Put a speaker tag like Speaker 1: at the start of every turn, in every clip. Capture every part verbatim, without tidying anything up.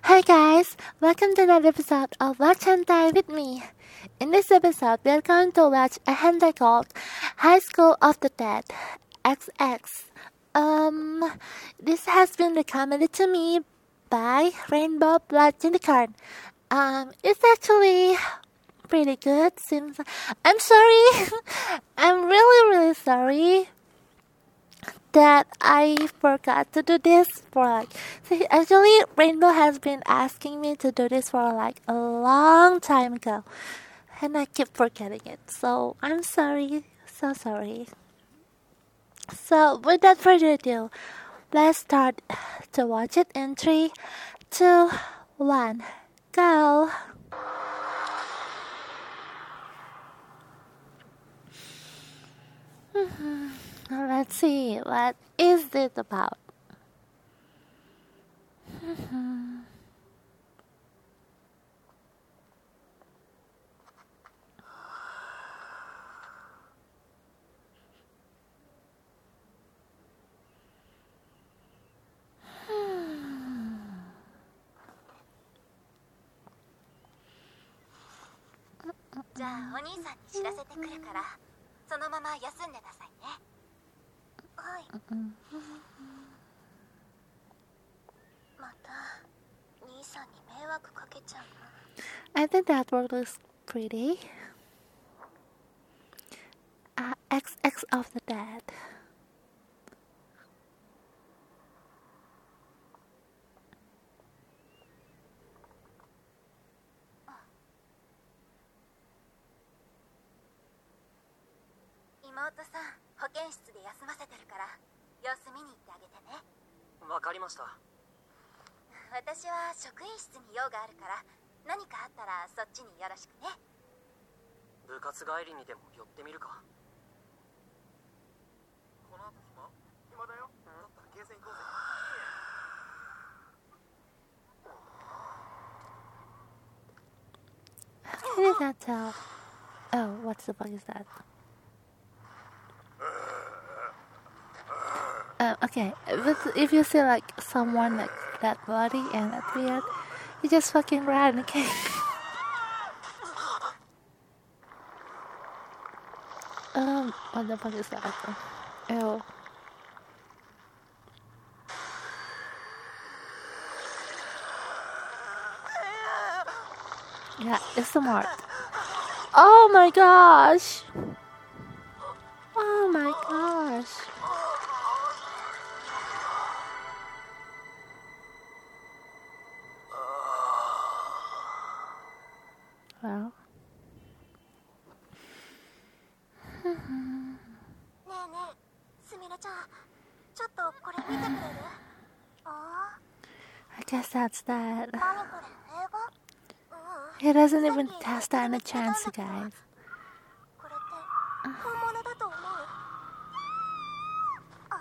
Speaker 1: Hi guys, welcome to another episode of Watch Hentai with me. In this episode, we are going to watch a hentai called High School of the Dead X X. Um, this has been recommended to me by Rainbow Blood Unicorn. Um, it's actually pretty good. Seems I'm sorry. I'm really really sorry that I forgot to do this for like see, actually Rainbow has been asking me to do this for like a long time ago and I keep forgetting it, so I'm sorry, so sorry. So without further ado, let's start to watch it in three, two, one, go. Now let's see, what is this about? Hmm.
Speaker 2: じゃあお兄さんに知らせてくるからそのまま休んでなさいね。はい。また兄さんに迷惑かけちゃうの。
Speaker 1: I think that word looks pretty. Uh, X X of the Dead.
Speaker 2: 妹さん保健室で休ませてるから様子見に行ってあげてね。
Speaker 3: わかりました。
Speaker 2: 私は職員室に用があるから何かあったらそっちによろしくね。
Speaker 3: 部活帰りにでも寄ってみるか。
Speaker 4: この後暇？暇だよ。だったらゲーセン行こうぜ。
Speaker 1: How did that tell? Oh, what the fuck is that? Uh, okay, but if you see like someone like that body and that weird, you just fucking run, okay? um, what the fuck is that? Ew. Yeah, it's smart. Oh my gosh! Oh my gosh! Well.
Speaker 2: ねえねえすみれちゃんちょっとこれ見てくれる？あ
Speaker 1: I guess that's that.
Speaker 2: あ、何これ映画？
Speaker 1: He doesn't even stand a chance, guys.
Speaker 2: これって本物だと思う？あ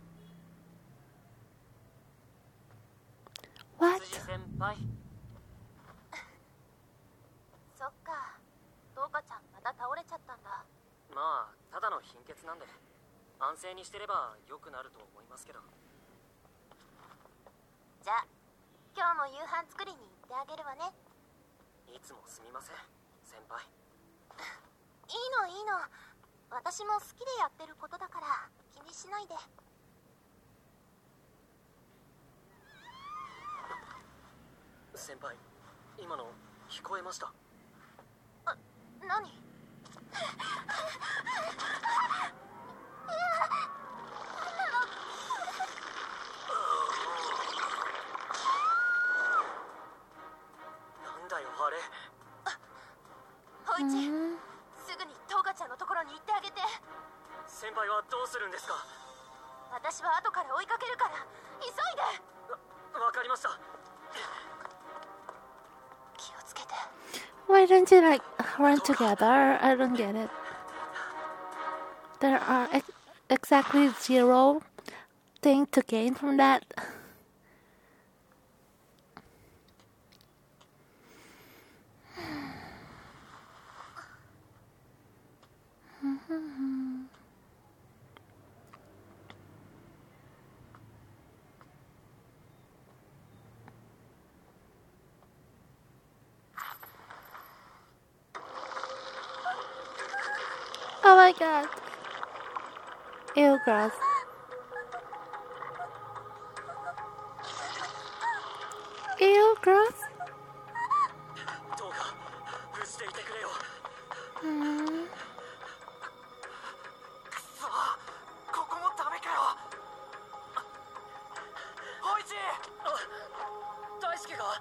Speaker 1: What?
Speaker 3: 辻先輩。
Speaker 2: そっか、どうかちゃんまた倒れちゃったんだ。
Speaker 3: まあただの貧血なんで安静にしてれば良くなると思いますけど。
Speaker 2: じゃあ今日も夕飯作りに行ってあげるわね。
Speaker 3: いつもすみません先輩。
Speaker 2: いいのいいの、私も好きでやってることだから気にしないで。
Speaker 3: 先輩、今の聞こえました？
Speaker 2: あ、何？
Speaker 3: なんだよあれ。
Speaker 2: ほいち、
Speaker 1: Mm-hmm.
Speaker 2: すぐにトウカちゃんのところに行ってあげて。
Speaker 3: 先輩はどうするんですか？
Speaker 2: 私は後から追いかけるから急いで。
Speaker 3: わ、わかりました。
Speaker 2: 気をつけて。
Speaker 1: Why don't you like run together? I don't get it. There are ex- exactly zero thing to gain from that. my god. Ew, gross. エオグロス。
Speaker 3: どうか無事でいてくれよ。
Speaker 1: うん。
Speaker 4: くそ、ここもダメかよ。ホイチ、
Speaker 3: あ、大輔が。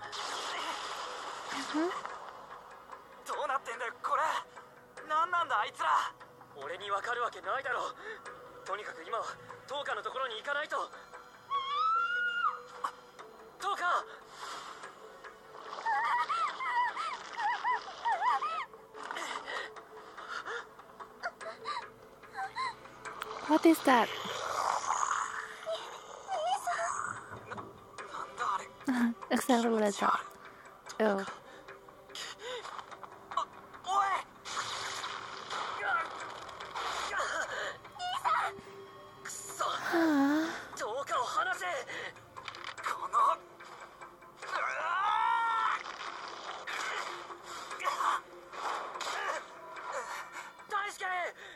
Speaker 4: どうなってんだよこれ。なんなんだあいつら。
Speaker 3: 俺にわかるわけないだろう。とにかく今はトーカのところに行かないと。トーカ。
Speaker 1: What is that?
Speaker 4: なんだあれ。
Speaker 1: Accelerator. Oh.
Speaker 4: おい。
Speaker 3: くそ。
Speaker 1: Ah.
Speaker 3: トーカを離せ。
Speaker 4: この。
Speaker 3: 大輔。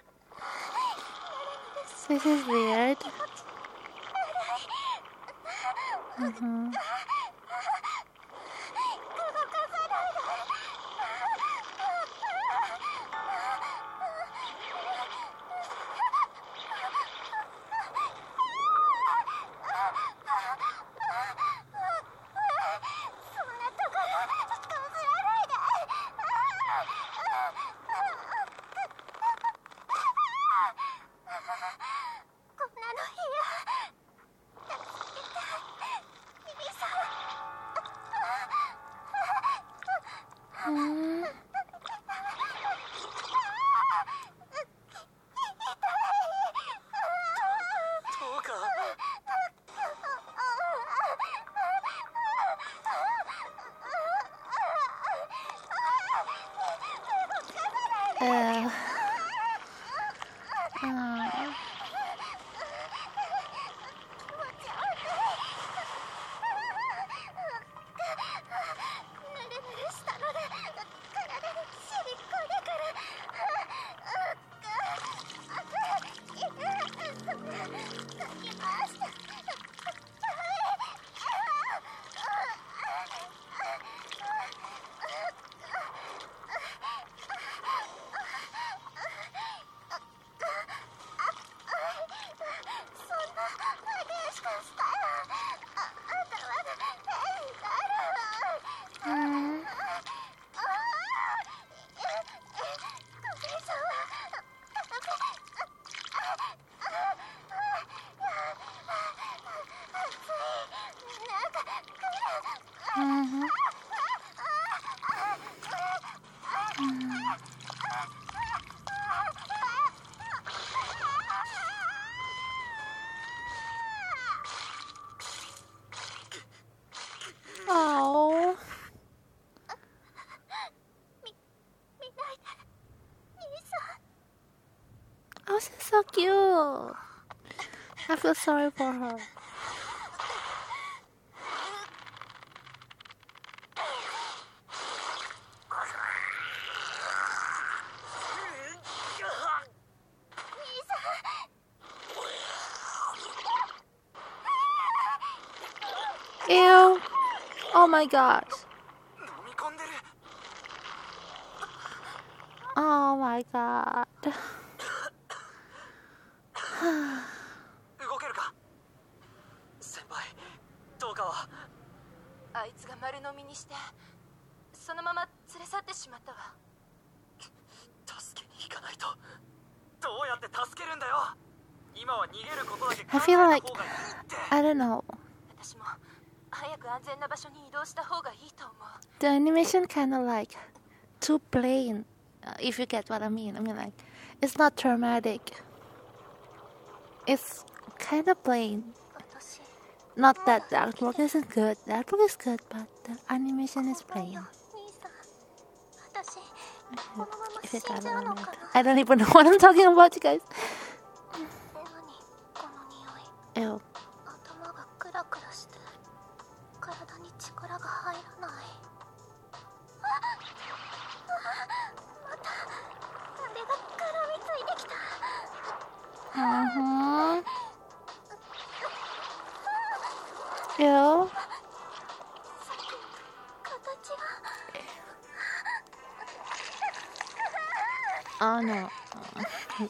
Speaker 1: This is weird. Mm-hmm. Mm.
Speaker 3: トーカ。
Speaker 1: Uh. Uh. あ、she's so cute. I feel sorry for her. Ew. Oh my gosh. Oh my god.
Speaker 3: 動けるか先輩。どうかは。
Speaker 5: あいつが丸飲みにしてそのまま連れ去ってしまったわ。
Speaker 3: 助けに行かないと。
Speaker 4: どうやって助けるんだよ。今は逃げることだけ考
Speaker 1: I
Speaker 4: え
Speaker 1: feel
Speaker 4: た
Speaker 1: like
Speaker 4: 方がいいって。
Speaker 1: I don't know.
Speaker 5: 私も早く安全な場所に移動した方がいいと思う。
Speaker 1: The animation kind of like too plain. Uh, if you get what I mean. I mean like it's not dramatic. It's kind of plain.
Speaker 5: 私
Speaker 1: Not that the artwork isn't good. The artwork is good, but the animation is
Speaker 2: ごめん
Speaker 1: plain.
Speaker 2: よ兄さん。私このまま
Speaker 1: If
Speaker 2: 死
Speaker 1: you
Speaker 2: ん
Speaker 1: got
Speaker 2: じゃ
Speaker 1: what
Speaker 2: う
Speaker 1: I
Speaker 2: の
Speaker 1: mean.
Speaker 2: かな。
Speaker 1: I don't even know what I'm talking about, you guys.
Speaker 2: 何この匂い。
Speaker 1: Ew.
Speaker 2: 頭がクラクラして体に力が入らない。ああまたあれが絡みついてきた。
Speaker 1: Oh no. Oh,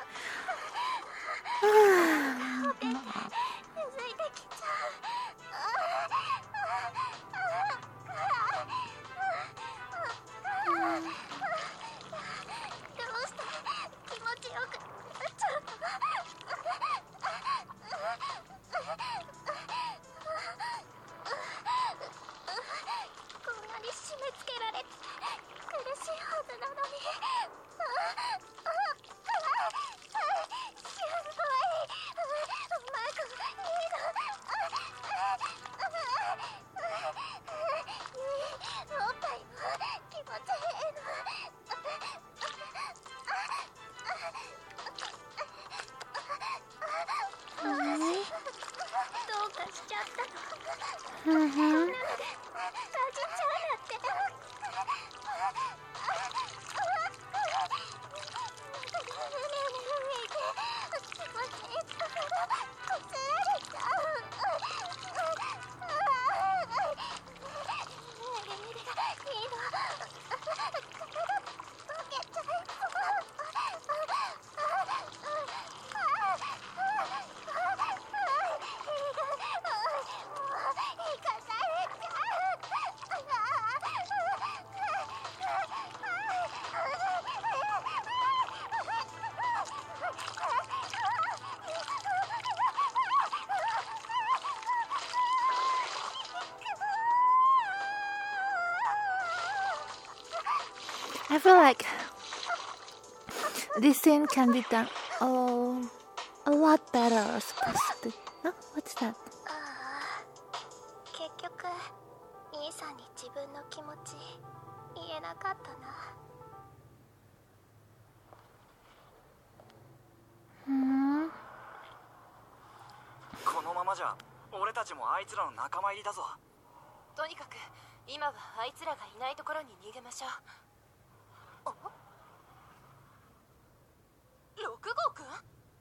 Speaker 1: I feel like this scene can be done oh, a lot better, supposed to. Huh? What's that?
Speaker 2: 結局兄さんに自分の気持ち言えなかったな。
Speaker 1: Hmm.
Speaker 4: このままじゃ俺たちもあいつらの仲間入りだぞ。
Speaker 5: とにかく今はあいつらがいないところに逃げましょう。ろく号くん？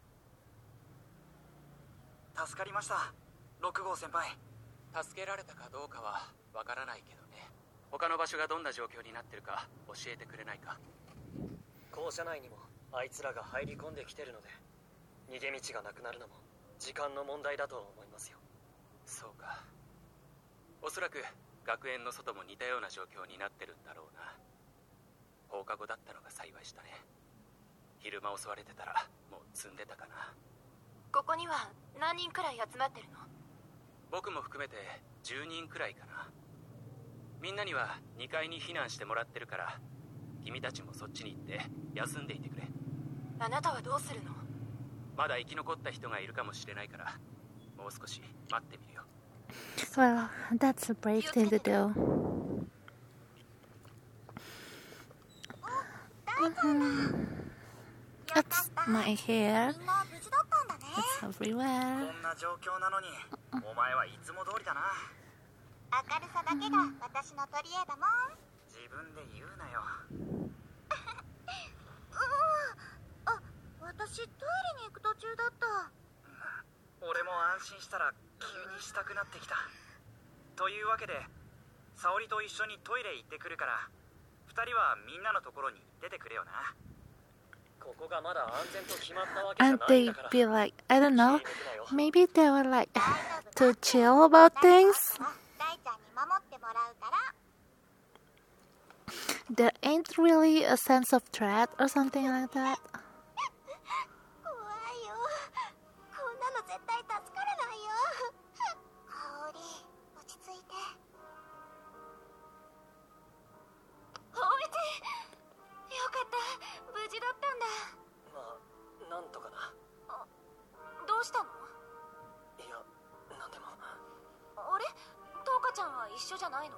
Speaker 4: 助かりました、ろく号先輩。
Speaker 6: 助けられたかどうかはわからないけどね。他の場所がどんな状況になってるか教えてくれないか。
Speaker 3: 校舎内にもあいつらが入り込んできてるので、逃げ道がなくなるのも時間の問題だと思いますよ。
Speaker 6: そうか。おそらく学園の外も似たような状況になってるんだろうな。放課後だったのが幸いしたね。昼間襲われてたらもう積んでたかな。
Speaker 5: ここには何人くらい集まってるの？
Speaker 6: 僕も含めてじゅうにんくらいかな。みんなにはにかいに避難してもらってるから、君たちもそっちに行って休んでいてくれ。
Speaker 5: あなたはどうするの？
Speaker 6: まだ生き残った人がいるかもしれないから、もう少し待ってみるよ。
Speaker 1: Well, that's a brave thing to do. That's my hair.
Speaker 2: みんな無事だったんだね。
Speaker 1: It's everywhere.
Speaker 4: こんな状況なのにお前はいつも通りだな。
Speaker 2: 明るさだけが私の取り柄だもん。
Speaker 4: 自分で言うなよ。
Speaker 2: うん。あ、私トイレに行く途中だった。
Speaker 4: 俺も安心したら急にしたくなってきた。というわけで沙織と一緒にトイレ行ってくるから、二人はみんなのところに出てくれよな。
Speaker 3: ここがまだ安全と決まったわけじゃ
Speaker 1: And
Speaker 3: ないん
Speaker 1: they
Speaker 3: だから。
Speaker 1: be like, I don't know,
Speaker 3: 気に入れてなよ。
Speaker 1: maybe they were like to chill about things.
Speaker 2: 大ちゃんに守ってもらうから。
Speaker 1: There ain't really a sense of threat or something like that.
Speaker 2: 怖いよ。こんなの絶対助からないよ。香織、落ち着いて。
Speaker 5: おいち、よかった、無事だったんだ。
Speaker 3: まあなんとかな。
Speaker 5: どうしたの？
Speaker 3: いや、なんでも。
Speaker 5: あれ？トウカちゃんは一緒じゃないの？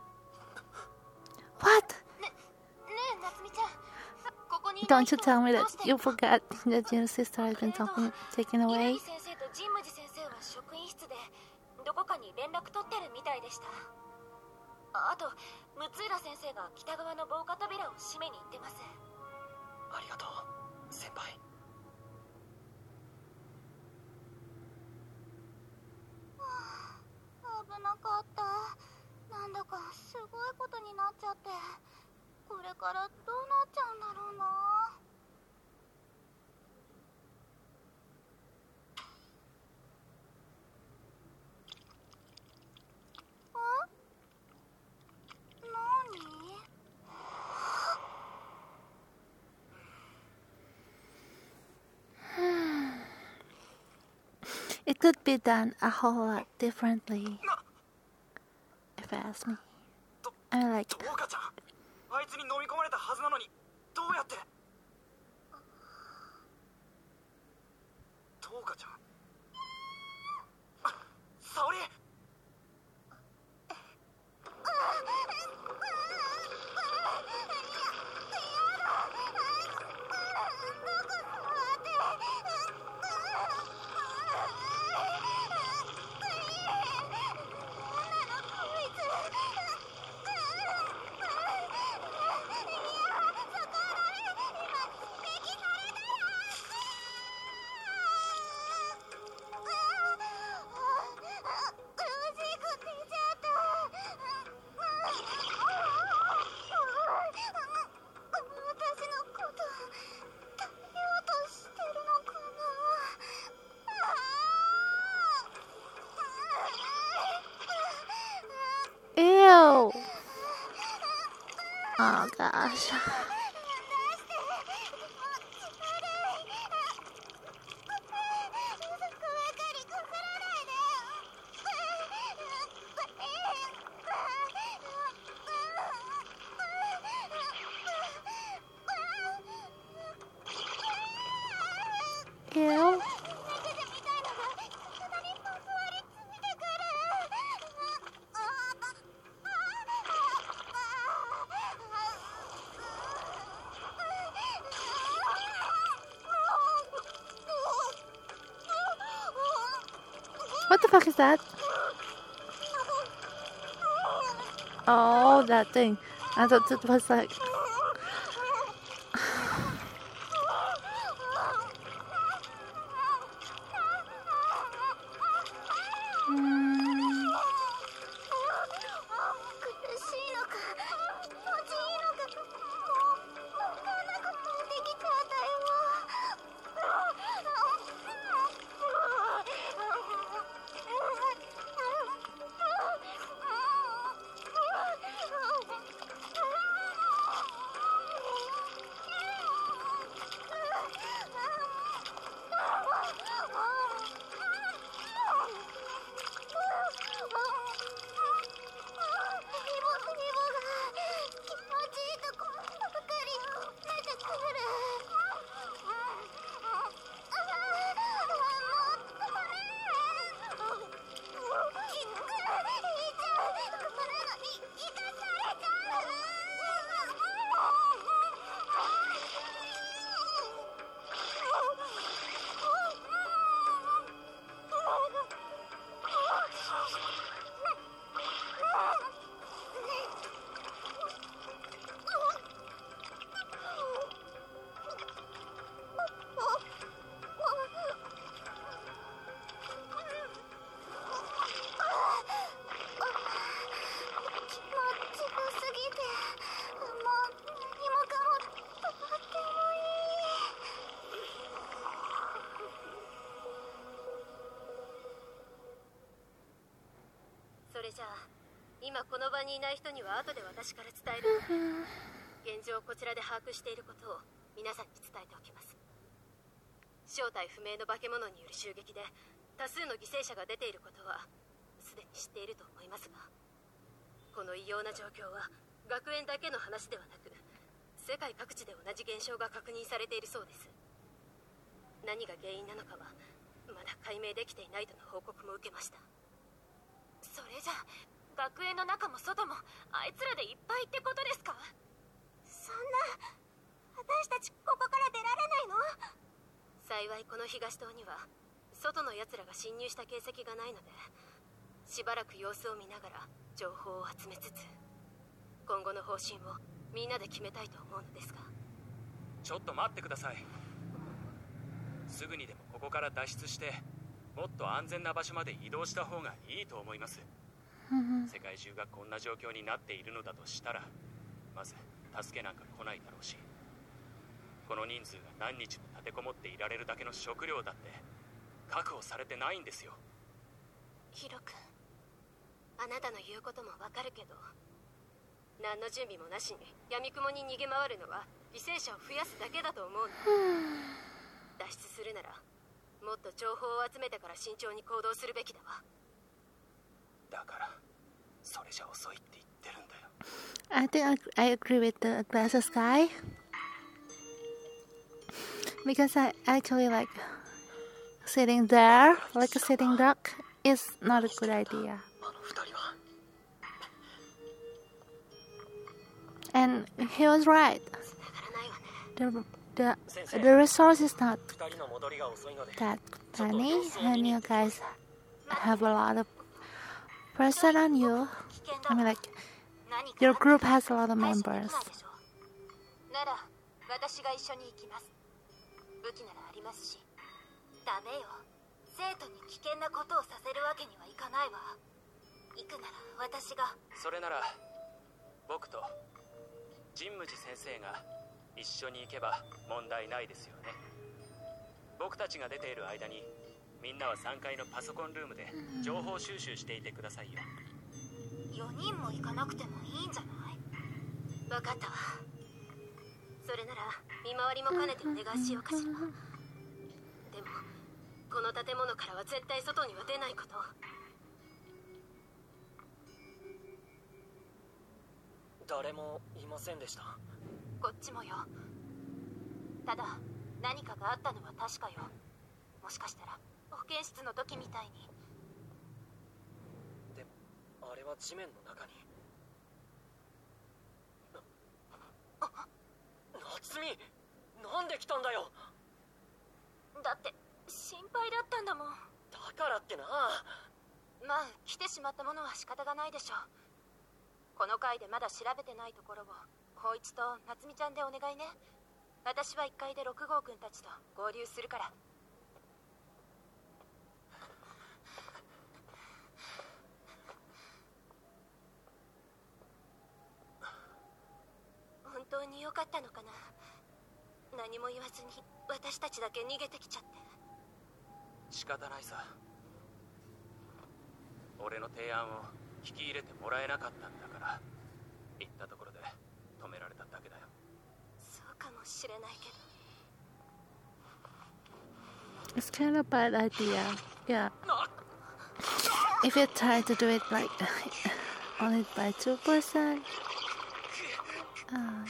Speaker 1: What?
Speaker 5: ねえ、夏美ちゃん。ここにい
Speaker 1: Don't
Speaker 5: ない
Speaker 1: you
Speaker 5: 人
Speaker 1: tell me
Speaker 5: ど
Speaker 1: that
Speaker 5: うして
Speaker 1: you forgot that your sister has been taken, taken
Speaker 5: 稲
Speaker 1: away?
Speaker 5: 木先生と神武寺先生は職員室でどこかに連絡取ってるみたいでした。ああと六浦先生が北側の防火扉を閉めに行ってます。
Speaker 3: ありがとう先輩。
Speaker 2: 危なかった。なんだかすごいことになっちゃって、これからどうなっちゃうんだろうな。
Speaker 1: could be done a whole lot differently, if you ask me. I mean, like,
Speaker 4: どうかちゃん、あいつに飲み込まれたはずなのにどうやって。どうかちゃん、沙織。
Speaker 1: Ew. Oh gosh. Ew. What the fuck is that? Oh, that thing. I thought it was like...
Speaker 5: それじゃあ今この場にいない人には後で私から伝えるので、現状こちらで把握していることを皆さんに伝えておきます。正体不明の化け物による襲撃で多数の犠牲者が出ていることはすでに知っていると思いますが、この異様な状況は学園だけの話ではなく世界各地で同じ現象が確認されているそうです。何が原因なのかはまだ解明できていないとの報告も受けました。それじゃ学園の中も外もあいつらでいっぱいってことですか？
Speaker 2: そんな、私たちここから出られないの？
Speaker 5: 幸いこの東棟には外の奴らが侵入した形跡がないので、しばらく様子を見ながら情報を集めつつ今後の方針をみんなで決めたいと思うのですが。
Speaker 6: ちょっと待ってください。すぐにでもここから脱出してもっと安全な場所まで移動した方がいいと思います。世界中がこんな状況になっているのだとしたら、まず助けなんか来ないだろうし、この人数が何日も立てこもっていられるだけの食料だって確保されてないんですよ。
Speaker 5: ヒロ君、あなたの言うこともわかるけど、何の準備もなしに闇雲に逃げ回るのは犠牲者を増やすだけだと思うの。脱出するならもっと情報を集めてから慎重に行動するべきだわ。
Speaker 6: だからそれじゃ遅いって言ってるんだよ。
Speaker 1: I think I, I agree with the glasses guy because I actually like sitting there like a sitting duck is not a good idea.
Speaker 3: あの二人は
Speaker 1: And he was right.
Speaker 5: 繋がらないわね。
Speaker 1: The, the, the resource is not
Speaker 3: 二人の戻りが遅いので
Speaker 1: that many and you guys have a lot of person on you.
Speaker 5: 危険だ
Speaker 1: I
Speaker 5: わ。
Speaker 1: mean like
Speaker 5: 何か
Speaker 1: your
Speaker 5: あった
Speaker 1: group
Speaker 5: ら
Speaker 1: has a lot of
Speaker 5: 配信でき
Speaker 1: members.
Speaker 5: ないでしょ。なら私が一緒に行きます。武器ならありますし。ダメよ。生徒に危険なことをさせるわけにはいかないわ。行くなら私が。
Speaker 6: それなら僕と神武寺先生が一緒に行けば問題ないですよね。僕たちが出ている間にみんなはさんがいのパソコンルームで情報収集していてくださいよ。
Speaker 5: よにんも行かなくてもいいんじゃない？分かったわ。それなら見回りも兼ねてお願いしようかしら。でもこの建物からは絶対外には出ないこと。
Speaker 3: 誰もいませんでした。
Speaker 5: こっちもよ。ただ何かがあったのは確かよ。もしかしたら保健室の時みたいに。
Speaker 3: でもあれは地面の中に。夏美、なんで来たんだよ。
Speaker 5: だって心配だったんだもん。
Speaker 3: だからってな。
Speaker 5: まあ来てしまったものは仕方がないでしょう。この回でまだ調べてないところを光一と夏美ちゃんでお願いね。私はいっかいでろく号くんたちと合流するから。本当に良かったのかな。何も言わずに私たちだけ逃げてきちゃって。
Speaker 6: 仕方ないさ。俺の提案を聞き入れてもらえなかったんだから言ったところで止められただけだよ。
Speaker 5: そうかもしれないけど。
Speaker 1: It's kind of bad idea. Yeah. If you try to do it like only by two person. Uh, yeah.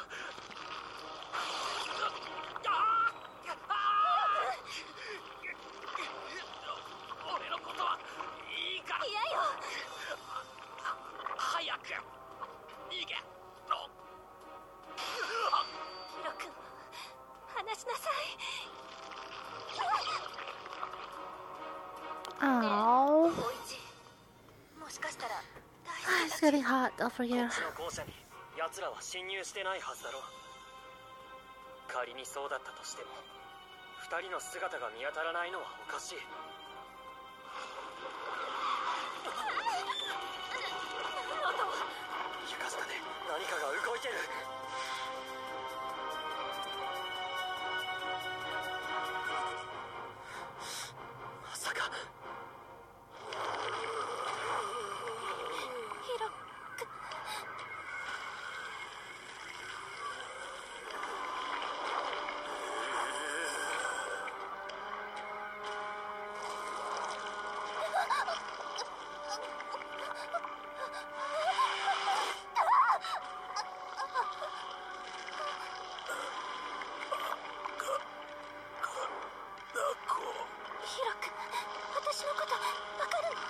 Speaker 6: 俺のことはいいから
Speaker 5: 嫌よ。
Speaker 6: 早く逃げろ。
Speaker 5: ヒロ君、話しなさい。
Speaker 1: Ow.
Speaker 5: 光一、もしかしたら大
Speaker 1: Ah,
Speaker 5: 丈夫
Speaker 1: it's getting hot over
Speaker 3: こ
Speaker 1: here.
Speaker 3: っちの校舎に奴らは侵入してないはずだろう。仮にそうだったとしても二人の姿が見当たらないのはおかしい。床下で何かが動いてる。まさか。
Speaker 5: ヒロ君。 ヒロ君、私のことわかるの？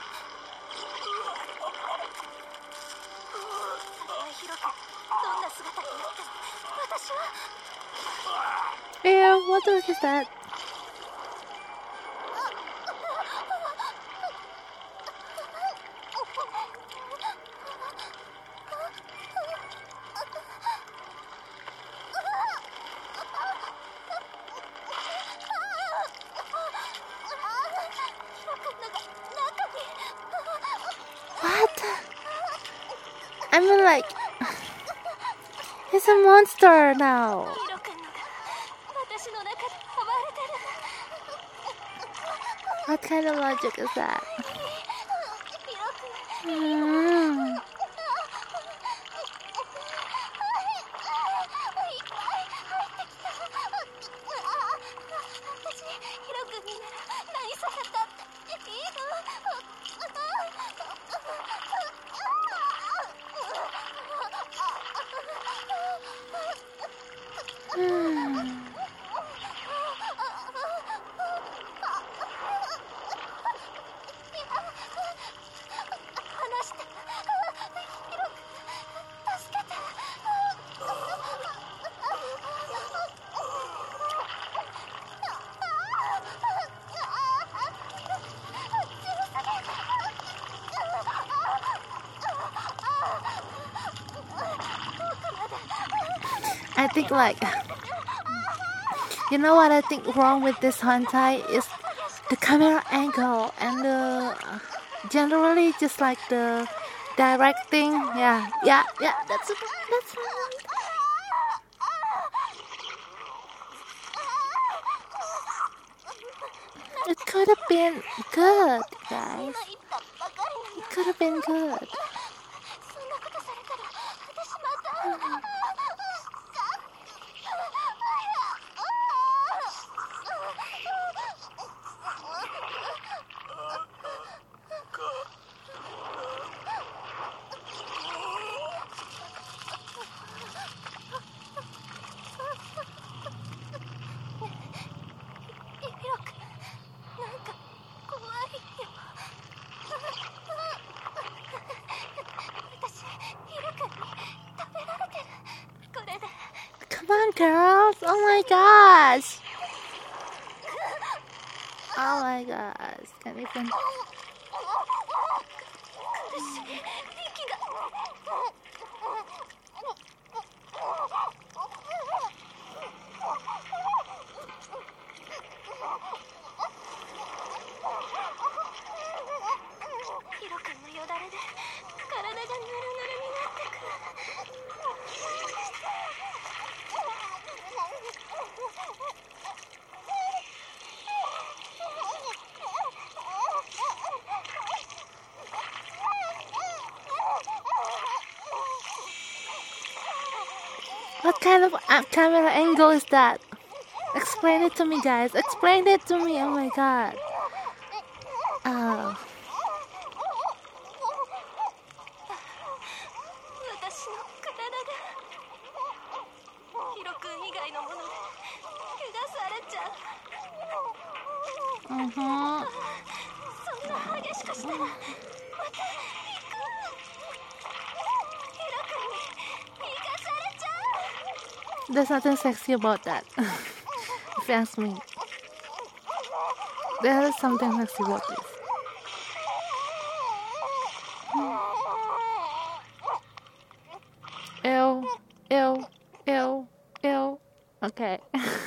Speaker 5: 桜井ヒロ君、どんな姿になっても私は。
Speaker 1: Ew, what the heck is that? What? I mean like he's a monster now.
Speaker 5: ヒロ君のが私の中で暴れてる。
Speaker 1: What kind of logic is that?
Speaker 5: ヒロ君。
Speaker 1: Mm.
Speaker 5: 私、ヒロ君になら
Speaker 1: I think like, you know what I think wrong with this hentai is the camera angle and the generally just like the directing. Yeah, yeah, yeah. That's that's. It could have been good, guys. It could have been good. Come on, girls! Oh my gosh! Oh my gosh! Can't even. What kind of uh, camera angle is that? Explain it to me, guys. Explain it to me. Oh my god. Oh. うんふん。 There's nothing sexy about that. If you ask me. There is something sexy about this. Ew, ew, ew, ew. Okay.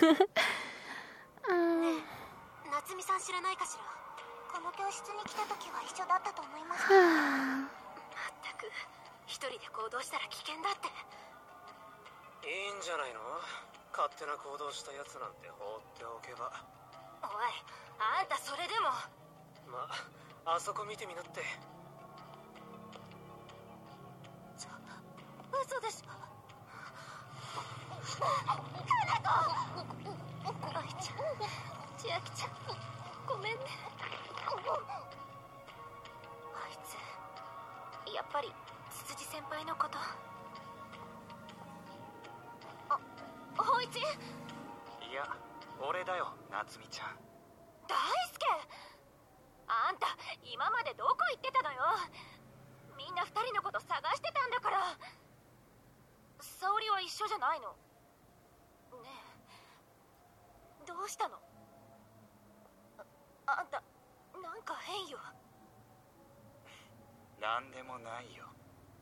Speaker 1: um,
Speaker 2: 夏美さん知らないかしら。この教室に来た時は一緒だったと思います。
Speaker 5: まったく一人で行動したら危険だって。
Speaker 3: いいんじゃないの？勝手な行動したやつなんて放っておけば。
Speaker 5: おい、あんたそれでも。
Speaker 3: まあ、あそこ見てみなって。
Speaker 5: 嘘でしょ。花子。愛ちゃん、千秋ちゃん、ごめんね。あいつ、やっぱりつつじ先輩のこと。 ホイチン。
Speaker 4: いや、俺だよ、夏美ちゃん。
Speaker 5: 大輔、あんた今までどこ行ってたのよ。みんな二人のこと探してたんだから。沙織は一緒じゃないの。ねえ、どうしたの？あ、あんたなんか変よ。
Speaker 4: なんでもないよ。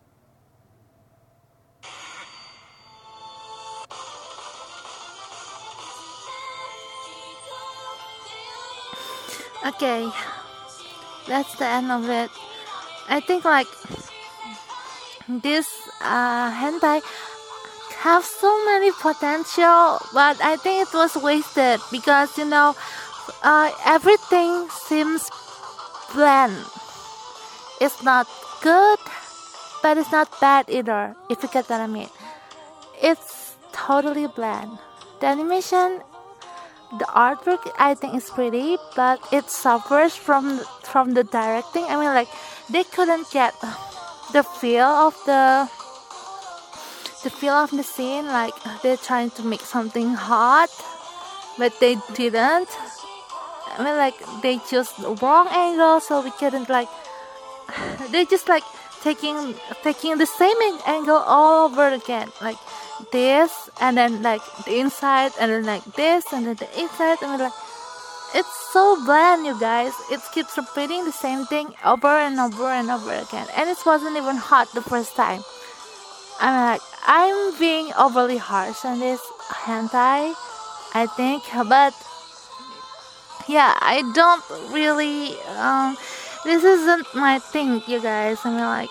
Speaker 1: Okay, that's the end of it. I think like this uh, hentai have so many potential, but I think it was wasted because you know uh, everything seems bland. It's not good, but it's not bad either. If you get what I mean, it's totally bland. The animation. The artwork I think is pretty, but it suffers from from the directing. I mean, like they couldn't get the feel of the the feel of the scene. Like they're trying to make something hot, but they didn't. I mean, like they chose the wrong angle, so we couldn't like. They just like taking taking the same angle all over again, like. This and then like the inside and then like this and then the inside and then like it's so bland, you guys. It keeps repeating the same thing over and over and over again, and it wasn't even hot the first time. I'm like I'm being overly harsh on this hentai, I think, but yeah, I don't really. Um, this isn't my thing, you guys. I mean, like,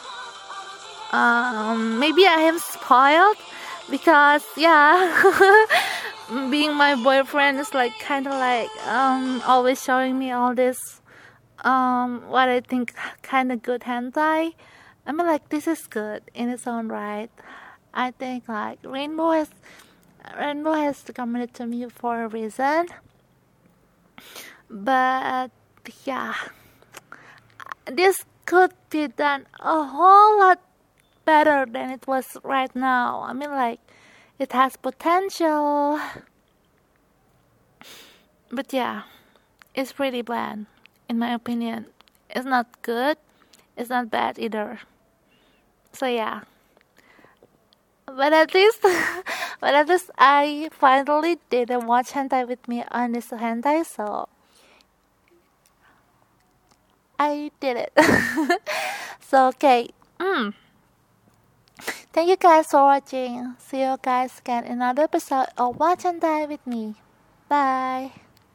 Speaker 1: um, maybe I am spoiled because yeah, being my boyfriend is like kind of like um always showing me all this um what I think kind of good hentai. I mean, like, this is good in its own right. I think like Rainbow has Rainbow has recommended to me for a reason. But yeah, this could be done a whole lot better than it was right now. I mean, like, it has potential. But yeah, it's pretty bland, in my opinion. It's not good. It's not bad either. So yeah. But at least, but at least I finally didn't watch hentai with me on this hentai, so I did it. So okay. Mm. Thank you guys for watching. See you guys again in another episode of Watch Hentai with me. Bye.